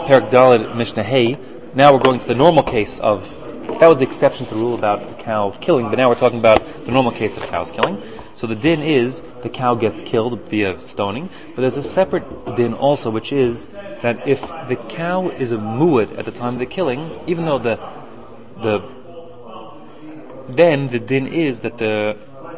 Perak Daled Mishnah Hey. Now we're going to the normal case of, that was the exception to the rule about the cow killing, but now we're talking about the normal case of cows killing. So the din is the cow gets killed via stoning, but there's a separate din also, which is that if the cow is a mu'ad at the time of the killing, even though then the din is that the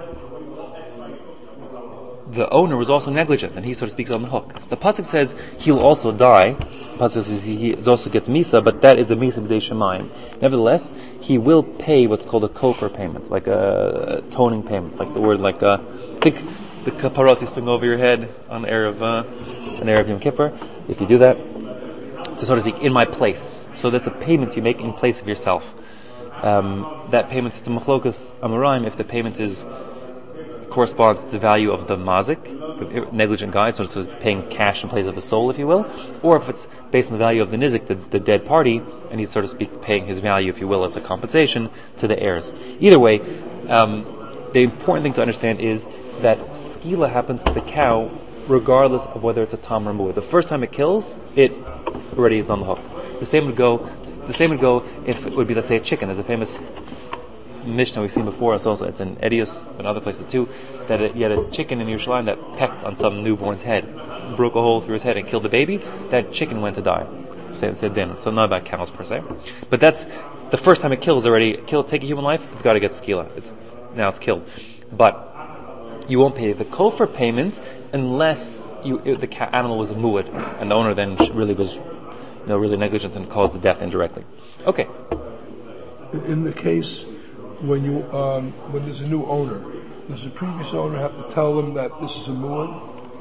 owner was also negligent, and he, so to speak, is on the hook. The pasuk says he'll also die. The pasuk says he also gets misa, but that is a misa b'dei shemayim. Nevertheless, he will pay what's called a kofar payment, like a toning payment, like the word, think the kaparot you sling over your head on Erev Yom Kippur. If you do that, to so to speak, in my place. So that's a payment you make in place of yourself. That payment is a machlokas amoraim if the payment corresponds to the value of the mazik, the negligent guy, so it's paying cash in place of the soul, if you will, or if it's based on the value of the nizik, the dead party, and he's, so to speak, paying his value, if you will, as a compensation to the heirs. Either way, the important thing to understand is that skila happens to the cow regardless of whether it's a tam or mu'ah. The first time it kills, it already is on the hook. The same would go if it would be, let's say, a chicken. There's a famous Mishnah we've seen before. It's in Edius and other places too. That you had a chicken in Yerushalayim that pecked on some newborn's head, broke a hole through his head and killed the baby. That chicken went to die. So not about cows per se, but that's the first time it kills already. Take a human life, it's got to get skila. It's killed, but you won't pay the kofar payment unless the animal was a mu'ad and the owner then really was really negligent and caused the death indirectly. Okay. In the case when there's a new owner, does the previous owner have to tell them that this is a mu'ad?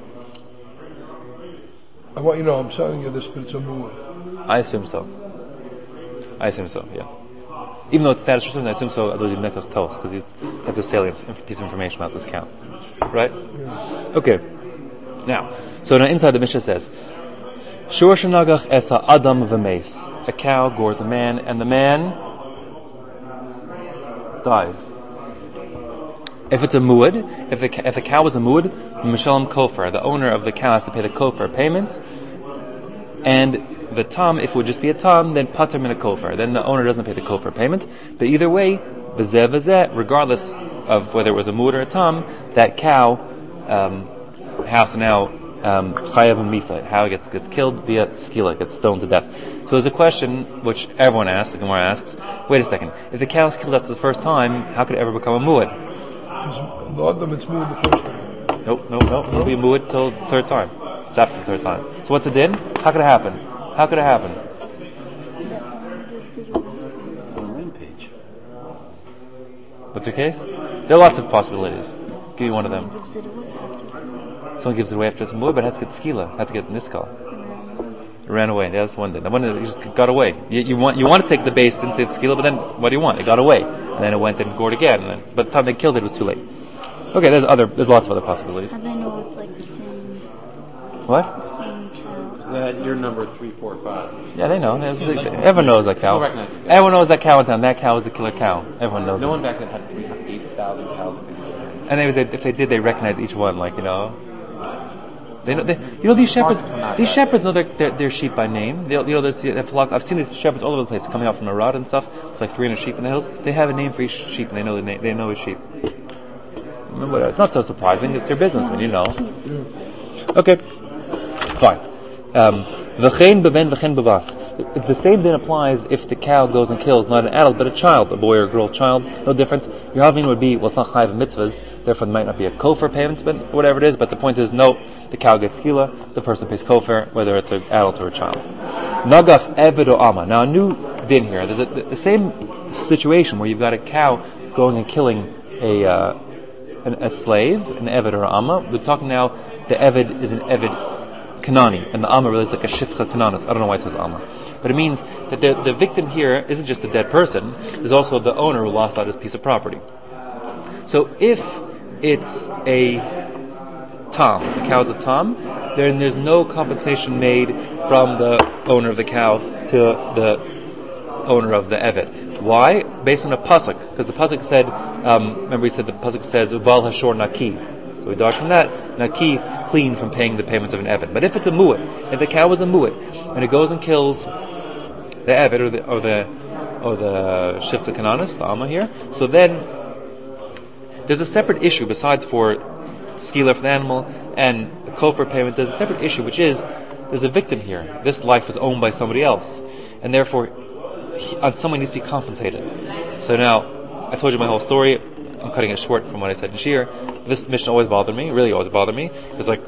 I want you to know I'm selling you this, but it's a mu'ad. I assume so, yeah. Even though it's status restricted, I assume so, otherwise he'd make us tell us, because he has a salient piece of information about this cow. Right? Yeah. Okay. Now inside the Mishnah says, Shur shenagach es ha'adam v'meis. A cow gores a man, and the man dies. If it's a mu'ad, if the cow is a mu'ad, Mishalim kofar, the owner of the cow has to pay the kofar payment, and the tam, if it would just be a tam, then pater min a kofar, then the owner doesn't pay the kofar payment. But either way, v'zeh, regardless of whether it was a mu'ad or a tam, that cow has to now chayav misa, how it gets killed via skila, gets stoned to death. So there's a question which everyone asks, the Gemara asks, wait a second, if the cow is killed after the first time, how could it ever become a mu'ad? Because a lot of them it's mu'ad the first time. Nope, it'll be a mu'ad till the third time. It's after the third time. So what's the din? How could it happen? What's your case? There are lots of possibilities. Give me one of them. Someone gives it away after it's mu'ad, but it had to get skila, had to get niskal. It ran away. That's one thing. The one that just got away. You want to take the base into its skila, but then what do you want? It got away, and then it went and gored again. And then, by the time they killed it, it was too late. Okay, there's lots of other possibilities. How do they know it's like the same? What? The same cow. Is that your number 3, 4, 5? Yeah, they know. Everyone knows that cow. Everyone knows that cow in town. That cow is the killer cow. Everyone knows. No one back then had 8,000 cows. And if they did, they recognize each one. They know. These shepherds. These shepherds know their sheep by name. There's a flock. I've seen these shepherds all over the place, coming out from Arad and stuff. It's like 300 sheep in the hills. They have a name for each sheep, and they know the name. They know which sheep. It's not so surprising. It's their business, when you know. Okay, fine. V'chein b'ben v'chein b'bas. The same thing applies if the cow goes and kills not an adult but a child, a boy or a girl child. No difference. Your halvin would be, it's not chayav mitzvahs, therefore there might not be a kofar payment, but whatever it is. But the point is, no, the cow gets skila, the person pays kofar, whether it's an adult or a child. Nagaf eved o ama. Now a new din here. There's the same situation where you've got a cow going and killing a slave, an eved or amma. We're talking now, the eved is an eved kanani, and the amma really is like a shifcha kananis. I don't know why it says amma. But it means that the victim here isn't just the dead person, there's also the owner who lost out his piece of property. So if it's a tam, the cow is a tam, then there's no compensation made from the owner of the cow to the owner of the evet. Why? Based on a pasuk, because the pasuk said, remember he said the pasuk says ubal hashor naki. So we dodge from that. Naki clean from paying the payments of an Eved. But if it's a mu'at, if the cow was a mu'at, and it goes and kills the Eved or the Shifta Kananis, the Amma here, so then there's a separate issue besides for skila for the animal and the kofar payment. There's a separate issue, which is there's a victim here. This life was owned by somebody else, and therefore someone needs to be compensated. So now, I told you my whole story. I'm cutting it short from what I said in Shir. This mission always bothered me, really always bothered me. It's like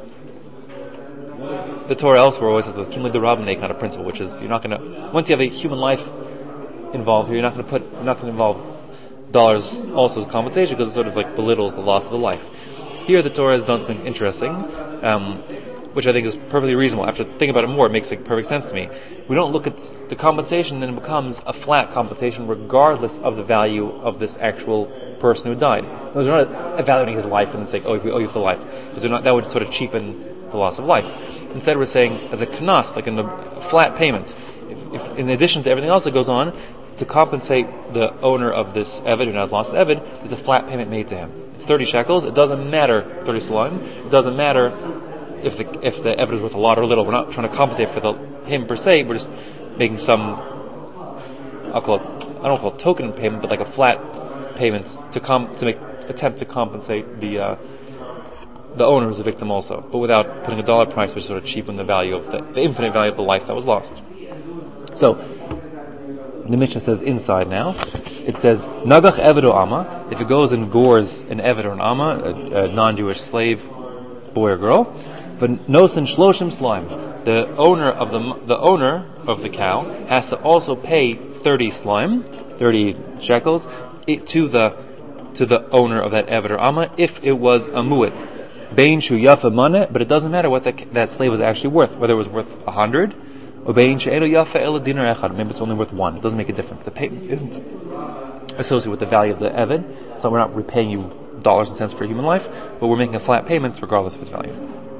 the Torah elsewhere always has the Kimli D'Rabbaneh kind of principle, which is you're not going to, once you have a human life involved here, you're not going to involve dollars also as compensation, because it sort of like belittles the loss of the life. Here the Torah has done something interesting, which I think is perfectly reasonable. After thinking about it more, it makes perfect sense to me. We don't look at the compensation, and it becomes a flat compensation regardless of the value of this actual person who died. Those are not evaluating his life and then saying, oh, we owe you for life, because that would sort of cheapen the loss of life. Instead, we're saying as a kanas, like in a flat payment, if in addition to everything else that goes on, to compensate the owner of this Eved who now has lost the Eved, there's a flat payment made to him. It's 30 shekels. It doesn't matter 30 solaim. It doesn't matter if the Eved is worth a lot or little. We're not trying to compensate for him per se. We're just making some, I don't call it token payment, but like a flat payment to attempt to compensate the owner who's a victim also, but without putting a dollar price, which sort of cheapen the value of the infinite value of the life that was lost. So the Mishnah says inside now, it says Nagach Eved o Amma, if it goes and gores an Eved or an Amma, a non-Jewish slave, boy or girl, but Nosen Shloshim Slime, the owner of the cow has to also pay 30 slime, 30 shekels, to the owner of that Eved or Amma, if it was a mu'at. Bein shu yafa maneh, but it doesn't matter what that slave was actually worth, whether it was worth 100, or bein she'elo yafa ela dinar echad, maybe it's only worth 1. It doesn't make a difference. The payment isn't associated with the value of the Eved, so we're not repaying you dollars and cents for human life, but we're making a flat payment regardless of its value.